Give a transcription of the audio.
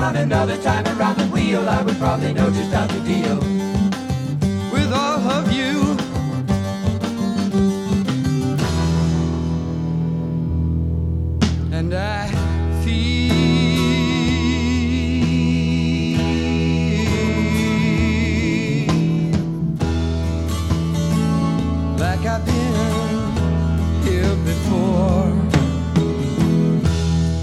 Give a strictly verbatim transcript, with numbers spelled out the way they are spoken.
on another time around the wheel, I would probably know just how to deal with all of you. And I feel like I've been